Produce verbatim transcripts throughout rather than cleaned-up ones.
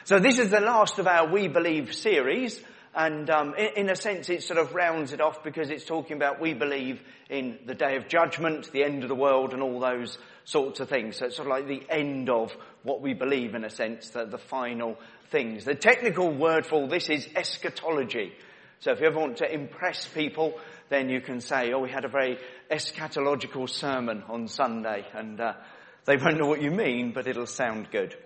So this is the last of our We Believe series, and um, in, in a sense it sort of rounds it off because it's talking about we believe in the day of judgment, the end of the world and all those sorts of things. So it's sort of like the end of what we believe in a sense, the, the final things. The technical word for all this is eschatology. So if you ever want to impress people, then you can say, oh, we had a very eschatological sermon on Sunday, and uh, they won't know what you mean, but it'll sound good.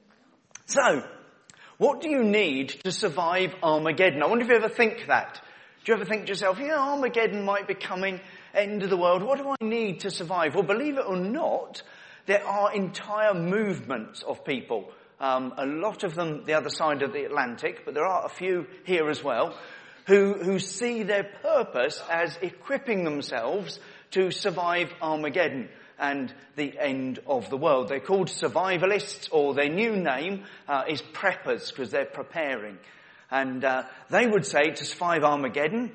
So, what do you need to survive Armageddon? I wonder if you ever think that. Do you ever think to yourself, yeah, Armageddon might be coming, end of the world. What do I need to survive? Well, believe it or not, there are entire movements of people. Um, a lot of them the other side of the Atlantic, but there are a few here as well, who, who see their purpose as equipping themselves to survive Armageddon and the end of the world. They're called survivalists, or their new name uh, is preppers, because they're preparing. And uh, they would say to survive Armageddon,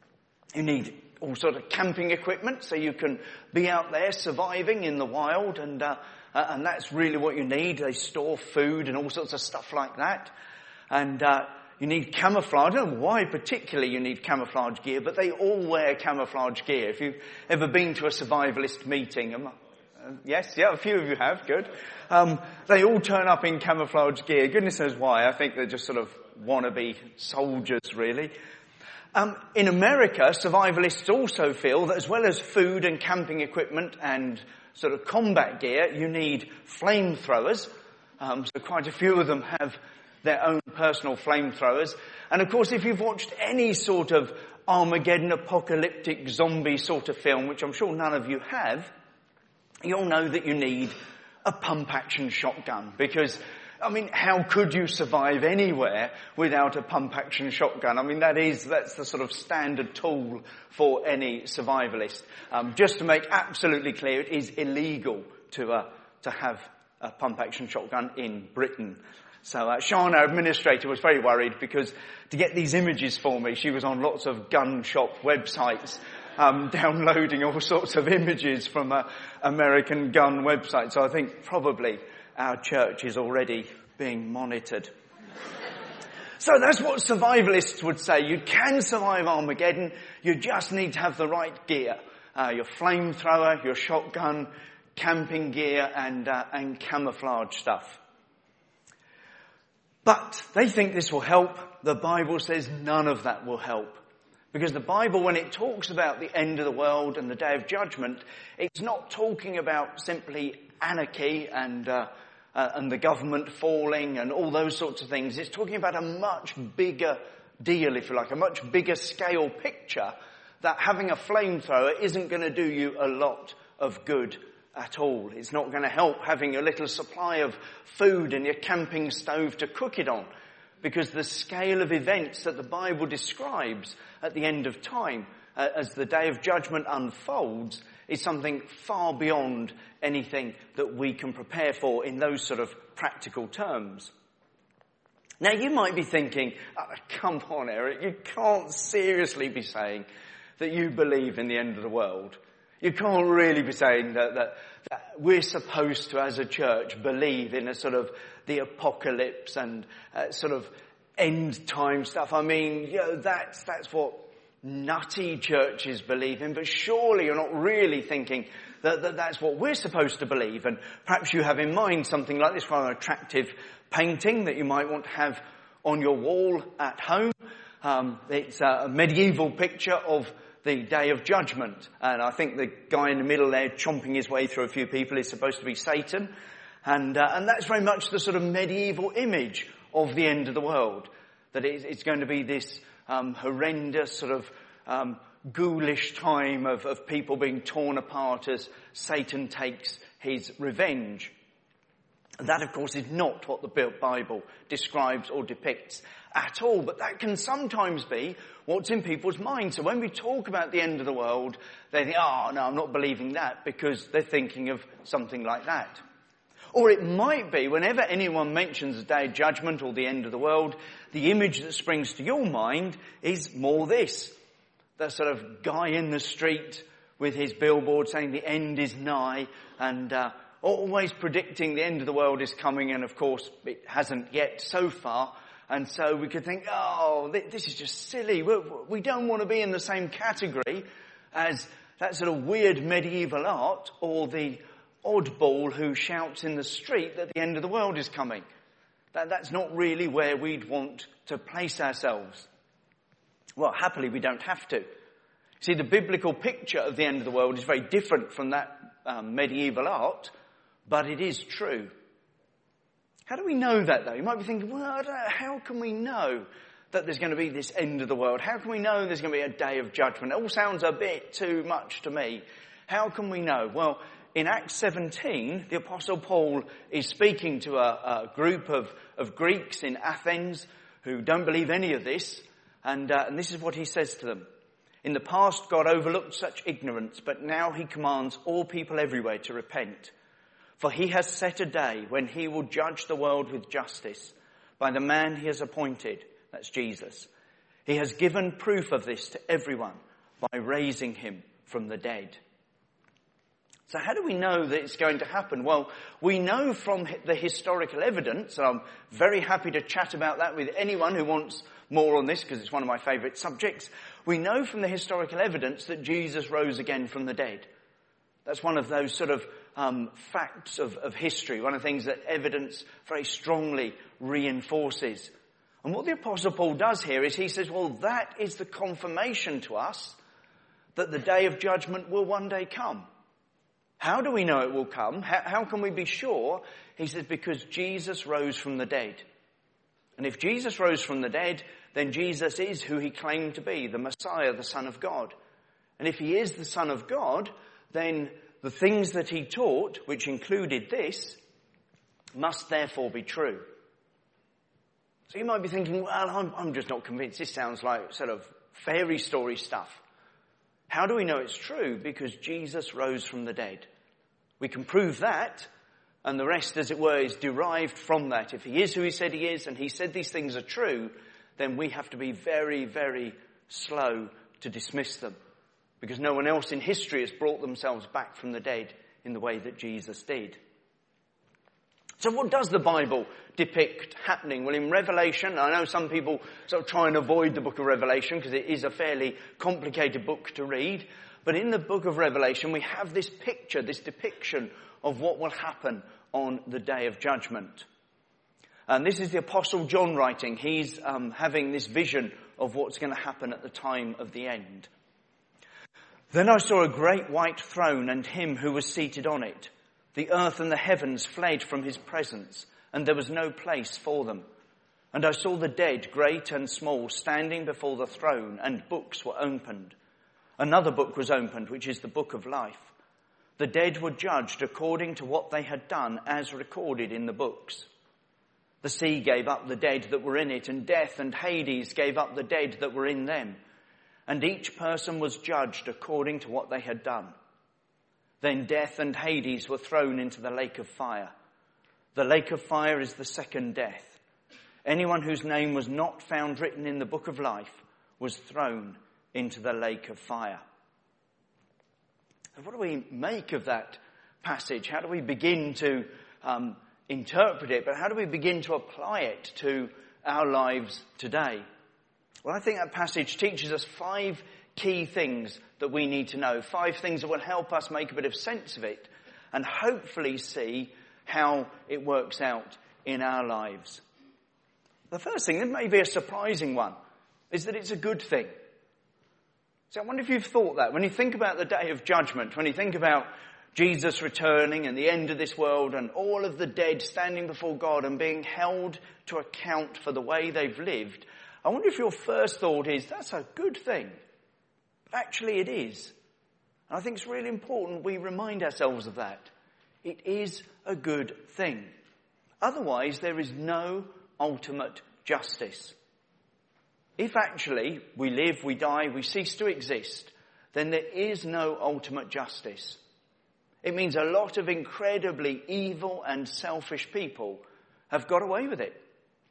you need all sort of camping equipment, so you can be out there surviving in the wild, and uh, uh, and that's really what you need. They store food and all sorts of stuff like that. And uh, you need camouflage. I don't know why particularly you need camouflage gear, but they all wear camouflage gear. If you've ever been to a survivalist meeting, um, uh, yes, yeah, a few of you have, good. Um, they all turn up in camouflage gear. Goodness knows why. I think they're just sort of wannabe soldiers, really. Um, in America, survivalists also feel that as well as food and camping equipment and sort of combat gear, you need flamethrowers. Um, so quite a few of them have their own personal flamethrowers. And of course, if you've watched any sort of Armageddon apocalyptic zombie sort of film, which I'm sure none of you have, you'll know that you need a pump-action shotgun. Because, I mean, how could you survive anywhere without a pump-action shotgun? I mean, that is, that's the sort of standard tool for any survivalist. Um, just to make absolutely clear, it is illegal to, uh, to have a pump-action shotgun in Britain. So uh, Shana, our administrator, was very worried because to get these images for me, she was on lots of gun shop websites, um, downloading all sorts of images from uh, American gun websites. So I think probably our church is already being monitored. So that's what survivalists would say. You can survive Armageddon. You just need to have the right gear. Uh, your flamethrower, your shotgun, camping gear, and uh, and camouflage stuff. But they think this will help. The Bible says none of that will help. Because the Bible, when it talks about the end of the world and the day of judgment, it's not talking about simply anarchy and uh, uh, and the government falling and all those sorts of things. It's talking about a much bigger deal, if you like, a much bigger scale picture, that having a flamethrower isn't going to do you a lot of good at all. It's not going to help having a little supply of food and your camping stove to cook it on, because the scale of events that the Bible describes at the end of time, uh, as the day of judgment unfolds, is something far beyond anything that we can prepare for in those sort of practical terms. Now you might be thinking, oh, come on Eric, you can't seriously be saying that you believe in the end of the world. You can't really be saying that, that, that we're supposed to, as a church, believe in a sort of the apocalypse and uh, sort of end time stuff. I mean, you know, that's, that's what nutty churches believe in, but surely you're not really thinking that, that that's what we're supposed to believe. And perhaps you have in mind something like this rather attractive painting that you might want to have on your wall at home. Um, it's a medieval picture of the day of judgment. And I think the guy in the middle there chomping his way through a few people is supposed to be Satan. And uh, and that's very much the sort of medieval image of the end of the world. That it's, it's going to be this um, horrendous sort of um, ghoulish time of, of people being torn apart as Satan takes his revenge. That, of course, is not what the Bible describes or depicts at all. But that can sometimes be what's in people's minds. So when we talk about the end of the world, they think, oh, no, I'm not believing that, because they're thinking of something like that. Or it might be, whenever anyone mentions the day of judgment or the end of the world, the image that springs to your mind is more this. That sort of guy in the street with his billboard saying the end is nigh, and uh, always predicting the end of the world is coming, and of course it hasn't yet so far. And so we could think, oh, this is just silly. We don't want to be in the same category as that sort of weird medieval art or the oddball who shouts in the street that the end of the world is coming. That, that's not really where we'd want to place ourselves. Well, happily we don't have to. See, the biblical picture of the end of the world is very different from that um, medieval art, but it is true. How do we know that, though? You might be thinking, well, I don't know, how can we know that there's going to be this end of the world? How can we know there's going to be a day of judgment? It all sounds a bit too much to me. How can we know? Well, in Acts seventeen, the Apostle Paul is speaking to a, a group of, of Greeks in Athens who don't believe any of this, and, uh, and this is what he says to them. In the past, God overlooked such ignorance, but now he commands all people everywhere to repent. For he has set a day when he will judge the world with justice by the man he has appointed, that's Jesus. He has given proof of this to everyone by raising him from the dead. So how do we know that it's going to happen? Well, we know from the historical evidence, and I'm very happy to chat about that with anyone who wants more on this because it's one of my favourite subjects. We know from the historical evidence that Jesus rose again from the dead. That's one of those sort of um, facts of, of history, one of the things that evidence very strongly reinforces. And what the Apostle Paul does here is he says, well, that is the confirmation to us that the day of judgment will one day come. How do we know it will come? How, how can we be sure? He says, because Jesus rose from the dead. And if Jesus rose from the dead, then Jesus is who he claimed to be, the Messiah, the Son of God. And if he is the Son of God, then the things that he taught, which included this, must therefore be true. So you might be thinking, well, I'm, I'm just not convinced. This sounds like sort of fairy story stuff. How do we know it's true? Because Jesus rose from the dead. We can prove that, and the rest, as it were, is derived from that. If he is who he said he is, and he said these things are true, then we have to be very, very slow to dismiss them. Because no one else in history has brought themselves back from the dead in the way that Jesus did. So what does the Bible depict happening? Well, in Revelation, I know some people sort of try and avoid the book of Revelation because it is a fairly complicated book to read. But in the book of Revelation, we have this picture, this depiction of what will happen on the day of judgment. And this is the Apostle John writing. He's um, having this vision of what's going to happen at the time of the end. Then I saw a great white throne and him who was seated on it. The earth and the heavens fled from his presence, and there was no place for them. And I saw the dead, great and small, standing before the throne, and books were opened. Another book was opened, which is the book of life. The dead were judged according to what they had done, as recorded in the books. The sea gave up the dead that were in it, and death and Hades gave up the dead that were in them. And each person was judged according to what they had done. Then death and Hades were thrown into the lake of fire. The lake of fire is the second death. Anyone whose name was not found written in the book of life was thrown into the lake of fire. So what do we make of that passage? How do we begin to um, interpret it? But how do we begin to apply it to our lives today? Well, I think that passage teaches us five key things that we need to know. Five things that will help us make a bit of sense of it and hopefully see how it works out in our lives. The first thing, that may be a surprising one, is that it's a good thing. So I wonder if you've thought that. When you think about the day of judgment, when you think about Jesus returning and the end of this world and all of the dead standing before God and being held to account for the way they've lived, I wonder if your first thought is, that's a good thing. But actually it is. And I think it's really important we remind ourselves of that. It is a good thing. Otherwise, there is no ultimate justice. If actually we live, we die, we cease to exist, then there is no ultimate justice. It means a lot of incredibly evil and selfish people have got away with it.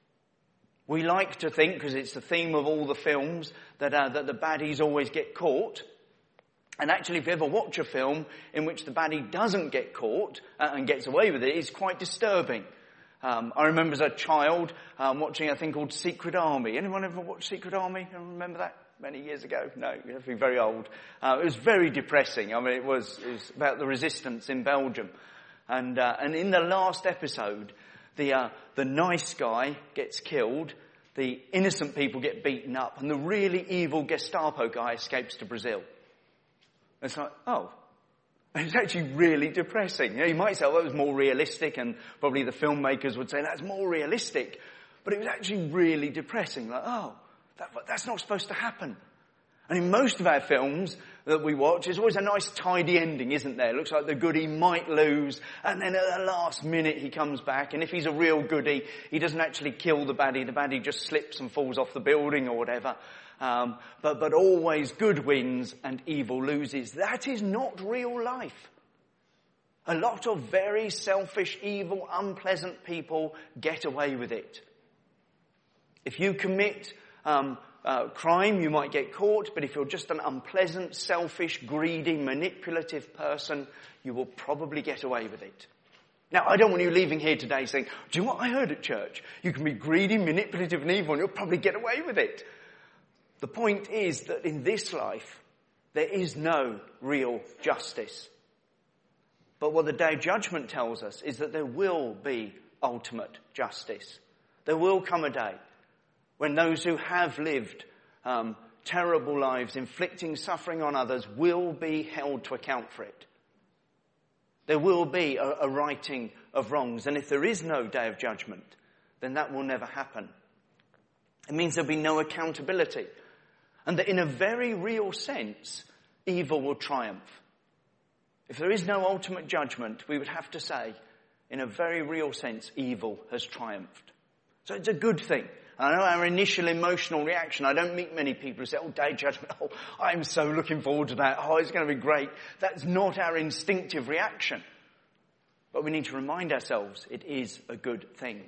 We like to think, because it's the theme of all the films, that, uh, that the baddies always get caught. And actually, if you ever watch a film in which the baddie doesn't get caught uh, and gets away with it, it's quite disturbing. Um, I remember as a child um, watching a thing called Secret Army. Anyone ever watched Secret Army? Remember that? Many years ago? No, you have to be very old. Uh, it was very depressing. I mean, it was, it was about the resistance in Belgium. And uh, and in the last episode, the uh, the nice guy gets killed, the innocent people get beaten up, and the really evil Gestapo guy escapes to Brazil. It's like, oh, it's actually really depressing. You know, you might say, oh, that was more realistic, and probably the filmmakers would say that's more realistic. But it was actually really depressing. Like, oh, that, that's not supposed to happen. And in most of our films that we watch, there's always a nice tidy ending, isn't there? It looks like the goodie might lose, and then at the last minute he comes back, and if he's a real goodie, he doesn't actually kill the baddie. The baddie just slips and falls off the building or whatever. Um, but, but always good wins and evil loses. That is not real life. A lot of very selfish, evil, unpleasant people get away with it. If you commit um, uh, crime, you might get caught, but if you're just an unpleasant, selfish, greedy, manipulative person, you will probably get away with it. Now, I don't want you leaving here today saying, do you know what I heard at church? You can be greedy, manipulative, and evil, and you'll probably get away with it. The point is that in this life, there is no real justice. But what the Day of Judgment tells us is that there will be ultimate justice. There will come a day when those who have lived um, terrible lives, inflicting suffering on others, will be held to account for it. There will be a, a righting of wrongs. And if there is no Day of Judgment, then that will never happen. It means there'll be no accountability. And that in a very real sense, evil will triumph. If there is no ultimate judgment, we would have to say, in a very real sense, evil has triumphed. So it's a good thing. I know our initial emotional reaction, I don't meet many people who say, oh, Day of Judgment, oh, I'm so looking forward to that, oh, it's going to be great. That's not our instinctive reaction. But we need to remind ourselves it is a good thing.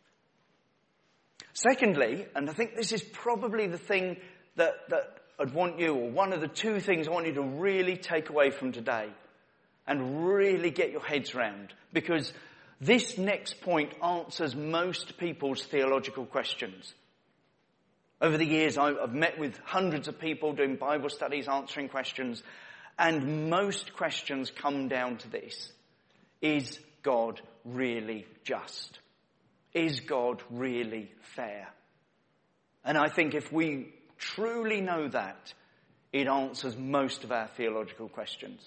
Secondly, and I think this is probably the thing that, that I'd want you, or one of the two things I want you to really take away from today and really get your heads around, because this next point answers most people's theological questions. Over the years, I've met with hundreds of people doing Bible studies, answering questions, and most questions come down to this. Is God really just? Is God really fair? And I think if we truly know that, it answers most of our theological questions.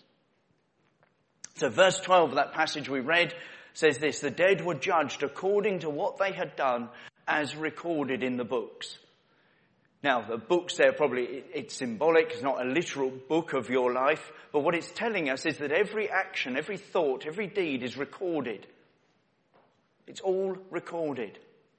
So verse twelve of that passage we read says this: the dead were judged according to what they had done as recorded in the books. Now, the books there probably, it's symbolic, it's not a literal book of your life, but what it's telling us is that every action, every thought, every deed is recorded. It's all recorded.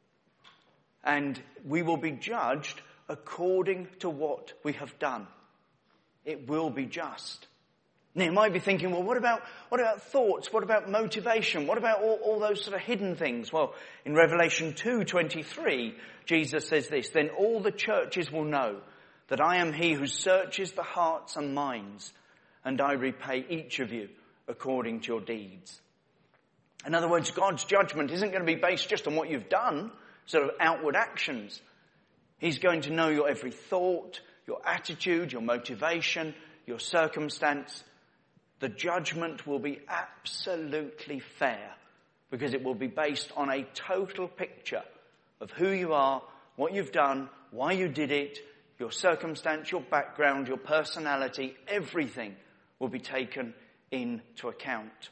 And we will be judged according to what we have done. It will be just. Now you might be thinking, well, what about what about thoughts? What about motivation? What about all, all those sort of hidden things? Well, in Revelation two twenty-three, Jesus says this: then all the churches will know that I am he who searches the hearts and minds, and I repay each of you according to your deeds. In other words, God's judgment isn't going to be based just on what you've done, sort of outward actions. He's going to know your every thought, your attitude, your motivation, your circumstance. The judgment will be absolutely fair because it will be based on a total picture of who you are, what you've done, why you did it, your circumstance, your background, your personality. Everything will be taken into account.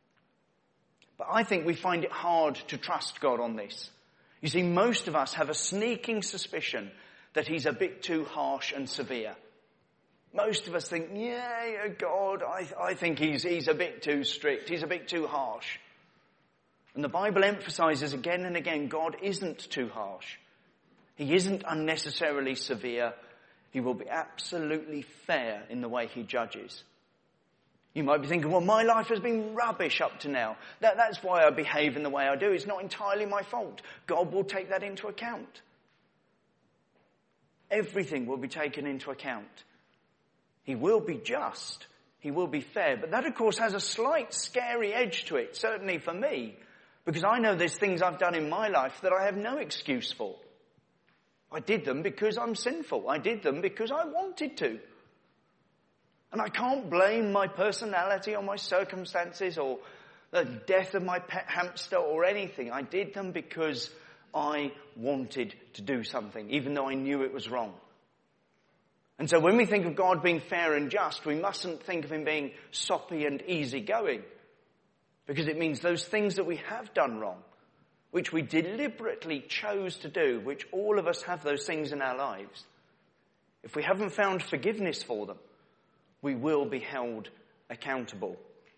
But I think we find it hard to trust God on this. You see, most of us have a sneaking suspicion that he's a bit too harsh and severe. Most of us think, yeah, God, I, I think he's, he's a bit too strict. He's a bit too harsh. And the Bible emphasizes again and again, God isn't too harsh. He isn't unnecessarily severe. He will be absolutely fair in the way he judges. You might be thinking, well, my life has been rubbish up to now. That, that's why I behave in the way I do. It's not entirely my fault. God will take that into account. Everything will be taken into account. He will be just. He will be fair. But that, of course, has a slight scary edge to it, certainly for me, because I know there's things I've done in my life that I have no excuse for. I did them because I'm sinful. I did them because I wanted to. And I can't blame my personality or my circumstances or the death of my pet hamster or anything. I did them because I wanted to do something, even though I knew it was wrong. And so when we think of God being fair and just, we mustn't think of him being soppy and easygoing, because it means those things that we have done wrong, which we deliberately chose to do, which all of us have those things in our lives, if we haven't found forgiveness for them, we will be held accountable.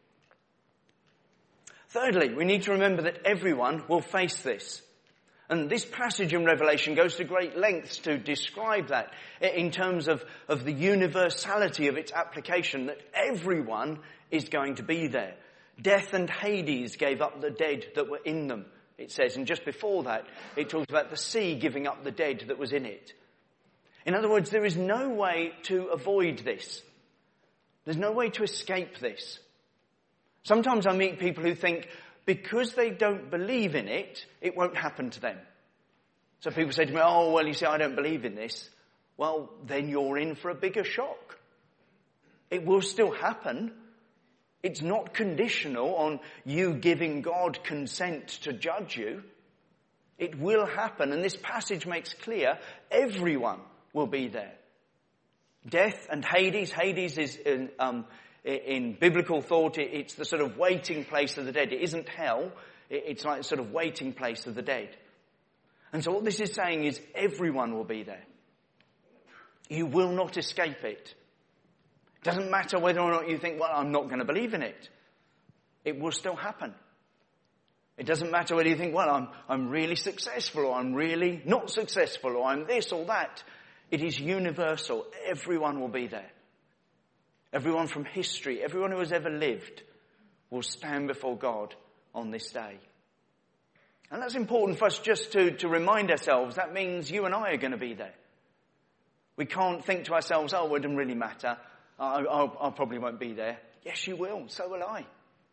Thirdly, we need to remember that everyone will face this. And this passage in Revelation goes to great lengths to describe that in terms of, of the universality of its application, that everyone is going to be there. Death and Hades gave up the dead that were in them, it says. And just before that, it talks about the sea giving up the dead that was in it. In other words, there is no way to avoid this. There's no way to escape this. Sometimes I meet people who think because they don't believe in it, it won't happen to them. So people say to me, oh, well, you see, I don't believe in this. Well, then you're in for a bigger shock. It will still happen. It's not conditional on you giving God consent to judge you. It will happen, and this passage makes clear everyone will be there. Death and Hades. Hades is, in, um, in biblical thought, it's the sort of waiting place of the dead. It isn't hell. It's like the sort of waiting place of the dead. And so what this is saying is everyone will be there. You will not escape it. It doesn't matter whether or not you think, well, I'm not going to believe in it. It will still happen. It doesn't matter whether you think, well, I'm, I'm really successful or I'm really not successful or I'm this or that. It is universal. Everyone will be there. Everyone from history, everyone who has ever lived will stand before God on this day. And that's important for us just to, to remind ourselves. That means you and I are going to be there. We can't think to ourselves, oh, it doesn't really matter. I, I, I probably won't be there. Yes, you will. So will I.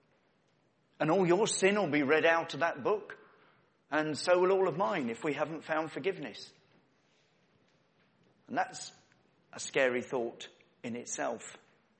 And all your sin will be read out of that book. And so will all of mine if we haven't found forgiveness. And that's a scary thought in itself.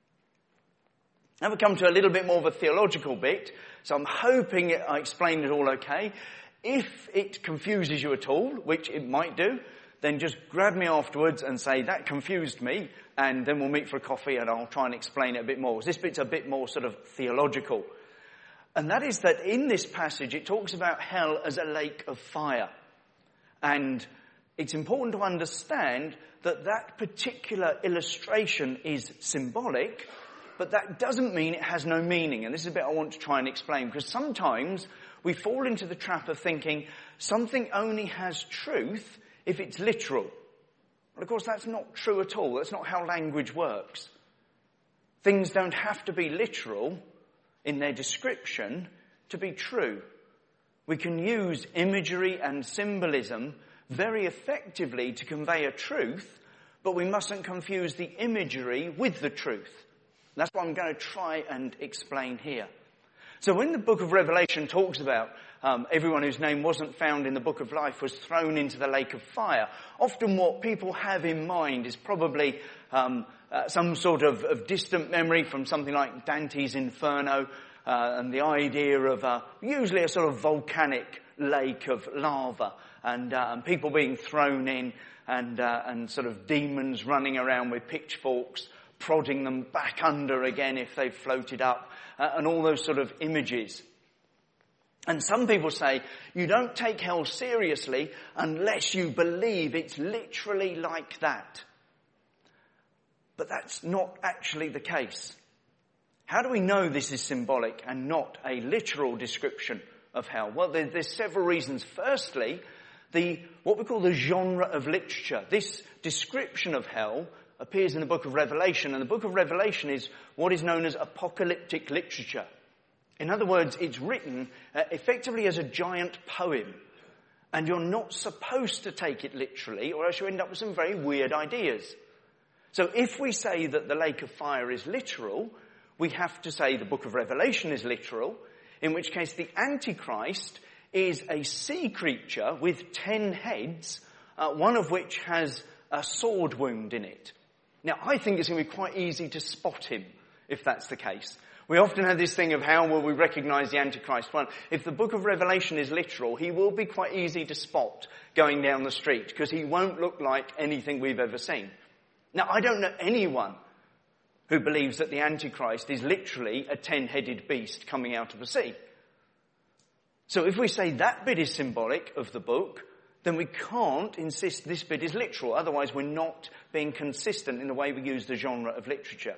Now we come to a little bit more of a theological bit. So I'm hoping I explained it all okay. If it confuses you at all, which it might do, then just grab me afterwards and say, that confused me, and then we'll meet for a coffee and I'll try and explain it a bit more. This bit's a bit more sort of theological. And that is that in this passage it talks about hell as a lake of fire. And it's important to understand that that particular illustration is symbolic, but that doesn't mean it has no meaning. And this is a bit I want to try and explain, because sometimes we fall into the trap of thinking something only has truth if it's literal. Well, of course, that's not true at all. That's not how language works. Things don't have to be literal in their description to be true. We can use imagery and symbolism very effectively to convey a truth, but we mustn't confuse the imagery with the truth. That's what I'm going to try and explain here. So when the book of Revelation talks about um, everyone whose name wasn't found in the book of life was thrown into the lake of fire, often what people have in mind is probably um, uh, some sort of, of distant memory from something like Dante's Inferno, uh, and the idea of uh, usually a sort of volcanic lake of lava, and, uh, and people being thrown in, and uh, and sort of demons running around with pitchforks, prodding them back under again if they've floated up, uh, and all those sort of images. And some people say, you don't take hell seriously unless you believe it's literally like that. But that's not actually the case. How do we know this is symbolic and not a literal description of hell? Well, there, there's several reasons. Firstly, the what we call the genre of literature. This description of hell appears in the book of Revelation, and the book of Revelation is what is known as apocalyptic literature. In other words, it's written uh, effectively as a giant poem, and you're not supposed to take it literally, or else you end up with some very weird ideas. So if we say that the lake of fire is literal, we have to say the book of Revelation is literal, in which case the Antichrist is a sea creature with ten heads, uh, one of which has a sword wound in it. Now, I think it's going to be quite easy to spot him, if that's the case. We often have this thing of how will we recognize the Antichrist? Well, if the book of Revelation is literal, he will be quite easy to spot going down the street, because he won't look like anything we've ever seen. Now, I don't know anyone who believes that the Antichrist is literally a ten-headed beast coming out of the sea. So if we say that bit is symbolic of the book, then we can't insist this bit is literal. Otherwise, we're not being consistent in the way we use the genre of literature.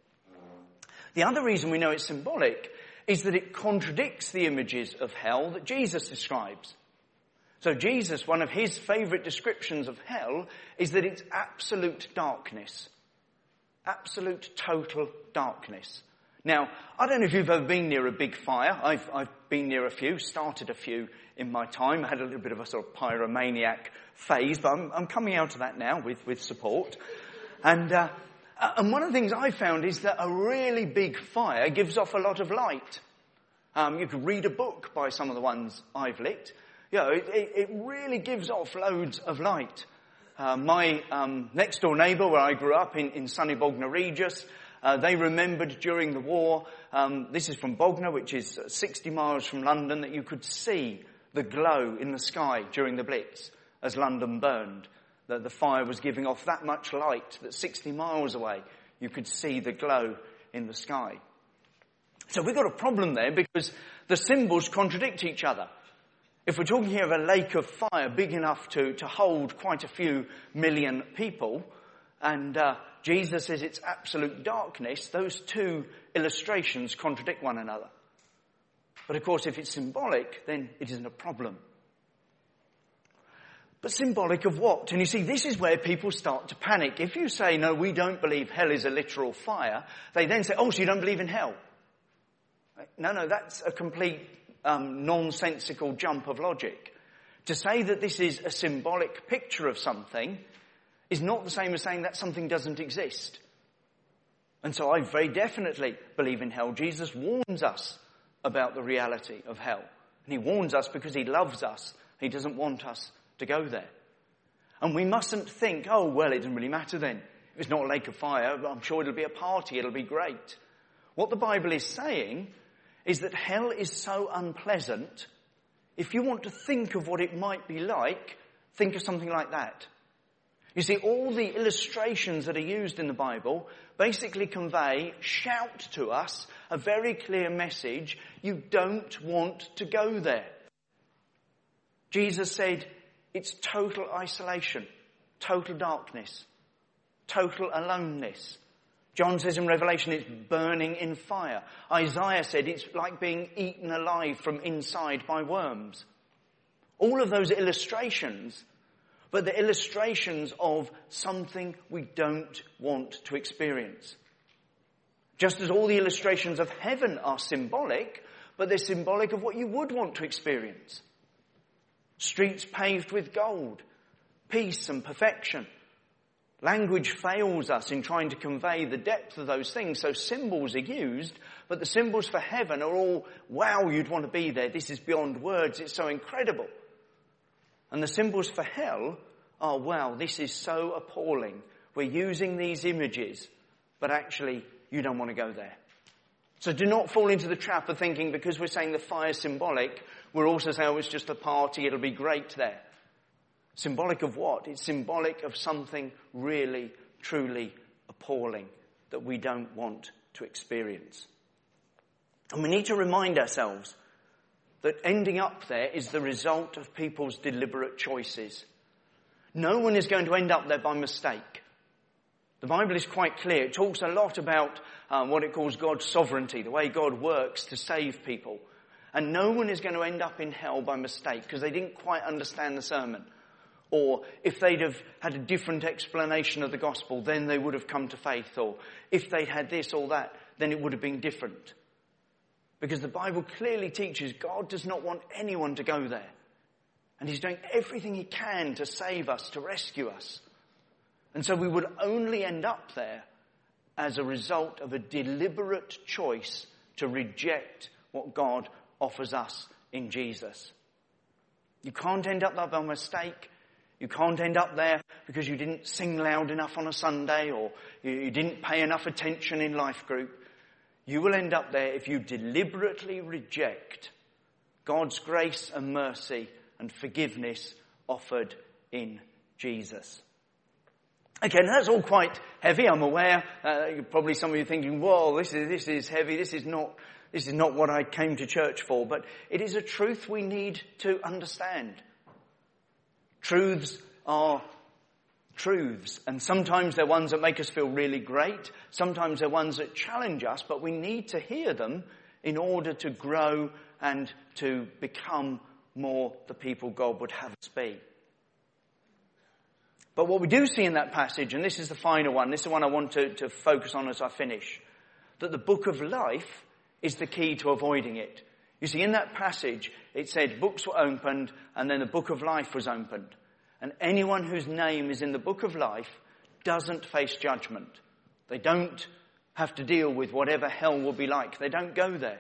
The other reason we know it's symbolic is that it contradicts the images of hell that Jesus describes. So Jesus, one of his favourite descriptions of hell is that it's absolute darkness. Absolute, total darkness. Now, I don't know if you've ever been near a big fire. I've, I've been near a few, started a few in my time. I had a little bit of a sort of pyromaniac phase, but I'm, I'm coming out of that now with, with support. And, uh, and one of the things I found is that a really big fire gives off a lot of light. Um, you could read a book by some of the ones I've lit. You know, it, it, it really gives off loads of light. Uh, my um, next door neighbour where I grew up in, in sunny Bognor Regis, uh, they remembered during the war, um, this is from Bognor, which is sixty miles from London, that you could see the glow in the sky during the Blitz as London burned. That the fire was giving off that much light that sixty miles away you could see the glow in the sky. So we've got a problem there because the symbols contradict each other. If we're talking here of a lake of fire big enough to, to hold quite a few million people, and uh, Jesus says it's absolute darkness, those two illustrations contradict one another. But of course, if it's symbolic, then it isn't a problem. But symbolic of what? And you see, this is where people start to panic. If you say, no, we don't believe hell is a literal fire, they then say, oh, so you don't believe in hell? No, no, that's a complete Um, nonsensical jump of logic. To say that this is a symbolic picture of something is not the same as saying that something doesn't exist. And so I very definitely believe in hell. Jesus warns us about the reality of hell. And he warns us because he loves us. He doesn't want us to go there. And we mustn't think, oh, well, it doesn't really matter then. If it's not a lake of fire, I'm sure it'll be a party, it'll be great. What the Bible is saying is that hell is so unpleasant, if you want to think of what it might be like, think of something like that. You see, all the illustrations that are used in the Bible basically convey, shout to us, a very clear message: you don't want to go there. Jesus said it's total isolation, total darkness, total aloneness. John says in Revelation it's burning in fire. Isaiah said it's like being eaten alive from inside by worms. All of those illustrations, but the illustrations of something we don't want to experience. Just as all the illustrations of heaven are symbolic, but they're symbolic of what you would want to experience. Streets paved with gold, peace and perfection. Language fails us in trying to convey the depth of those things, so symbols are used, but the symbols for heaven are all, wow, you'd want to be there, this is beyond words, it's so incredible. And the symbols for hell are, wow, this is so appalling, we're using these images, but actually you don't want to go there. So do not fall into the trap of thinking because we're saying the fire's symbolic, we're also saying, oh, it's just a party, it'll be great there. Symbolic of what? It's symbolic of something really, truly appalling that we don't want to experience. And we need to remind ourselves that ending up there is the result of people's deliberate choices. No one is going to end up there by mistake. The Bible is quite clear. It talks a lot about um, what it calls God's sovereignty, the way God works to save people. And no one is going to end up in hell by mistake because they didn't quite understand the sermon. Or if they'd have had a different explanation of the gospel, then they would have come to faith. Or if they'd had this or that, then it would have been different. Because the Bible clearly teaches God does not want anyone to go there. And he's doing everything he can to save us, to rescue us. And so we will only end up there as a result of a deliberate choice to reject what God offers us in Jesus. You can't end up there by mistake. You can't end up there because you didn't sing loud enough on a Sunday or you didn't pay enough attention in life group. You will end up there if you deliberately reject God's grace and mercy and forgiveness offered in Jesus. Okay, now that's all quite heavy, I'm aware. Uh, probably some of you are thinking, whoa, this is, this is heavy, this is not, this is not what I came to church for. But it is a truth we need to understand. Truths are truths, and sometimes they're ones that make us feel really great. Sometimes they're ones that challenge us, but we need to hear them in order to grow and to become more the people God would have us be. But what we do see in that passage, and this is the final one, this is the one I want to, to focus on as I finish, that the book of life is the key to avoiding it. You see, in that passage, it said books were opened and then the book of life was opened. And anyone whose name is in the book of life doesn't face judgment. They don't have to deal with whatever hell will be like. They don't go there.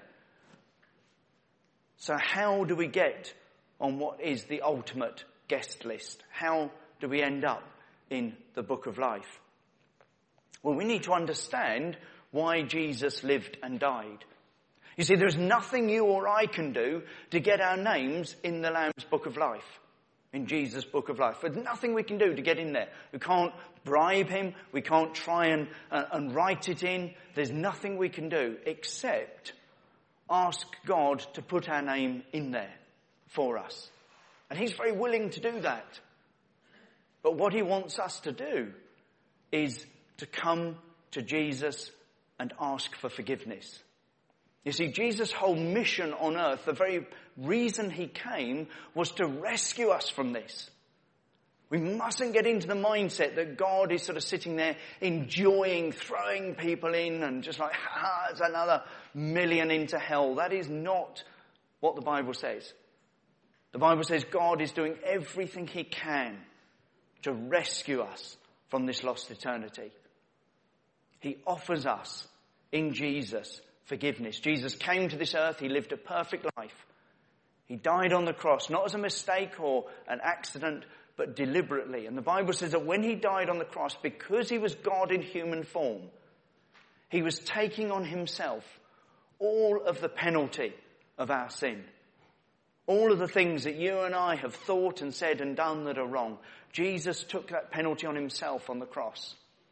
So how do we get on what is the ultimate guest list? How do we end up in the book of life? Well, we need to understand why Jesus lived and died. You see, there's nothing you or I can do to get our names in the Lamb's book of life, in Jesus' book of life. There's nothing we can do to get in there. We can't bribe him. We can't try and, uh, and write it in. There's nothing we can do except ask God to put our name in there for us. And he's very willing to do that. But what he wants us to do is to come to Jesus and ask for forgiveness. You see, Jesus' whole mission on earth, the very reason he came, was to rescue us from this. We mustn't get into the mindset that God is sort of sitting there enjoying throwing people in and just like, ha, it's another million into hell. That is not what the Bible says. The Bible says God is doing everything he can to rescue us from this lost eternity. He offers us in Jesus forgiveness. Jesus came to this earth. He lived a perfect life. He died on the cross, not as a mistake or an accident, but deliberately. And the Bible says that when he died on the cross, because he was God in human form, he was taking on himself all of the penalty of our sin. All of the things that you and I have thought and said and done that are wrong. Jesus took that penalty on himself on the cross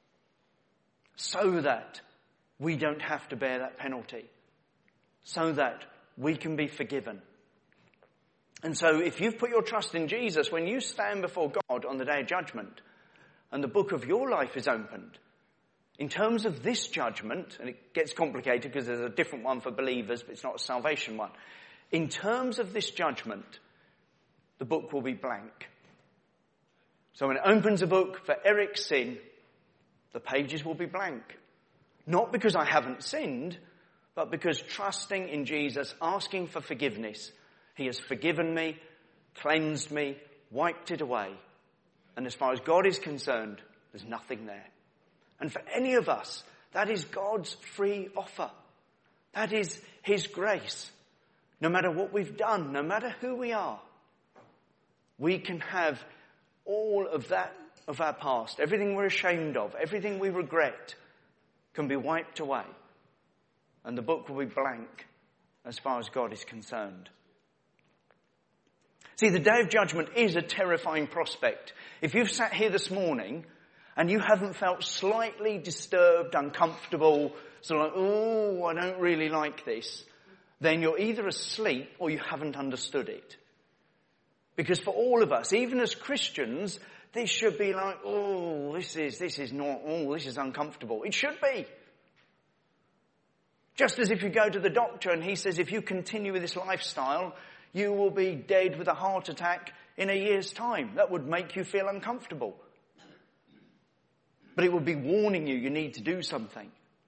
so that we don't have to bear that penalty, so that we can be forgiven. And so if you've put your trust in Jesus, when you stand before God on the day of judgment and the book of your life is opened, in terms of this judgment, and it gets complicated because there's a different one for believers, but it's not a salvation one. In terms of this judgment, the book will be blank. So when it opens a book for Eric's sin, the pages will be blank. Not because I haven't sinned, but because trusting in Jesus, asking for forgiveness, he has forgiven me, cleansed me, wiped it away. And as far as God is concerned, there's nothing there. And for any of us, that is God's free offer. That is his grace. No matter what we've done, no matter who we are, we can have all of that of our past, everything we're ashamed of, everything we regret, can be wiped away. And the book will be blank as far as God is concerned. See, the day of judgment is a terrifying prospect. If you've sat here this morning and you haven't felt slightly disturbed, uncomfortable, sort of like, oh, I don't really like this, then you're either asleep or you haven't understood it. Because for all of us, even as Christians, this should be like, oh, this is, this is not, oh, this is uncomfortable. It should be. Just as if you go to the doctor and he says, if you continue with this lifestyle, you will be dead with a heart attack in a year's time. That would make you feel uncomfortable. But it would be warning you, you need to do something.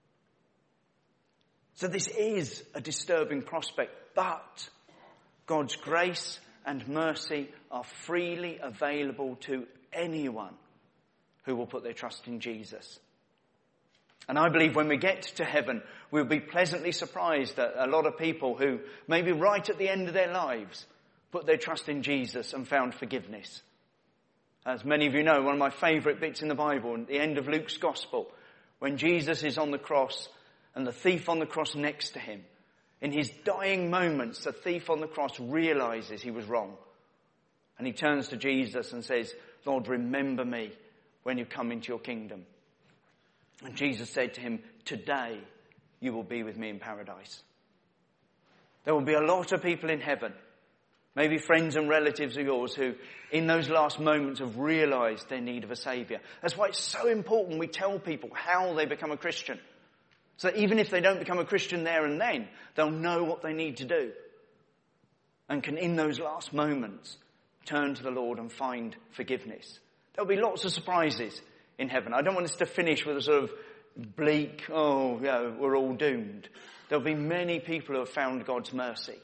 So this is a disturbing prospect, but God's grace and mercy are freely available to anyone who will put their trust in Jesus. And I believe when we get to heaven, we'll be pleasantly surprised that a lot of people who maybe right at the end of their lives put their trust in Jesus and found forgiveness. As many of you know, one of my favourite bits in the Bible, at the end of Luke's Gospel, when Jesus is on the cross and the thief on the cross next to him, in his dying moments, the thief on the cross realises he was wrong. And he turns to Jesus and says, Lord, remember me when you come into your kingdom. And Jesus said to him, today you will be with me in paradise. There will be a lot of people in heaven, maybe friends and relatives of yours, who in those last moments have realised their need of a saviour. That's why it's so important we tell people how they become a Christian. So that even if they don't become a Christian there and then, they'll know what they need to do. And can, in those last moments, turn to the Lord and find forgiveness. There'll be lots of surprises in heaven. I don't want us to finish with a sort of bleak, oh, yeah, we're all doomed. There'll be many people who have found God's mercy.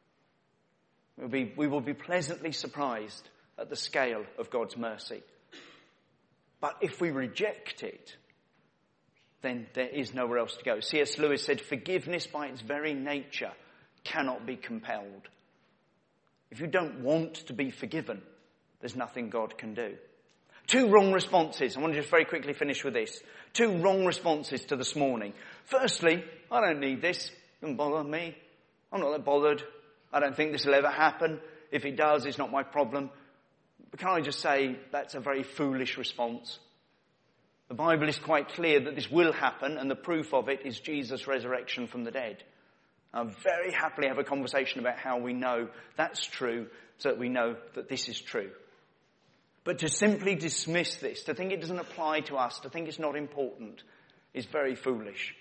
We'll be, we will be pleasantly surprised at the scale of God's mercy. But if we reject it, then there is nowhere else to go. C S Lewis said, forgiveness by its very nature cannot be compelled. If you don't want to be forgiven, there's nothing God can do. Two wrong responses. I want to just very quickly finish with this. Two wrong responses to this morning. Firstly, I don't need this. It doesn't bother me. I'm not that bothered. I don't think this will ever happen. If it does, it's not my problem. But can I just say that's a very foolish response? The Bible is quite clear that this will happen, and the proof of it is Jesus' resurrection from the dead. I'll very happily have a conversation about how we know that's true, so that we know that this is true. But to simply dismiss this, to think it doesn't apply to us, to think it's not important, is very foolish.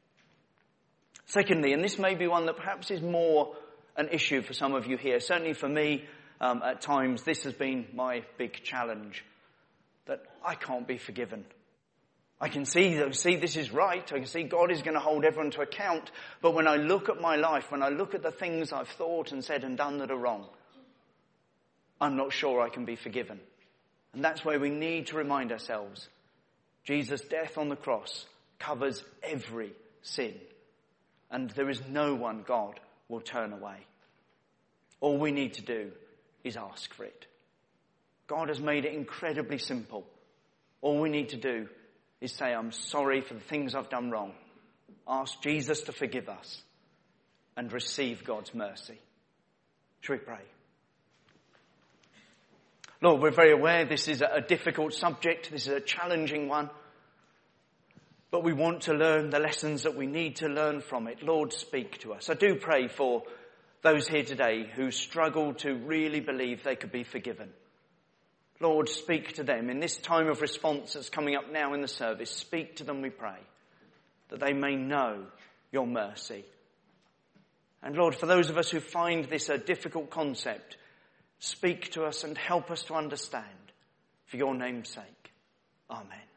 Secondly, and this may be one that perhaps is more an issue for some of you here, certainly for me, um, at times this has been my big challenge, that I can't be forgiven. I can see, I can see this is right, I can see God is going to hold everyone to account, but when I look at my life, when I look at the things I've thought and said and done that are wrong, I'm not sure I can be forgiven. And that's where we need to remind ourselves, Jesus' death on the cross covers every sin. And there is no one God will turn away. All we need to do is ask for it. God has made it incredibly simple. All we need to do is say, I'm sorry for the things I've done wrong. Ask Jesus to forgive us and receive God's mercy. Shall we pray? Lord, we're very aware this is a difficult subject. This is a challenging one. But we want to learn the lessons that we need to learn from it. Lord, speak to us. I do pray for those here today who struggle to really believe they could be forgiven. Lord, speak to them. In this time of response that's coming up now in the service, speak to them, we pray, that they may know your mercy. And Lord, for those of us who find this a difficult concept, speak to us and help us to understand. For your name's sake. Amen.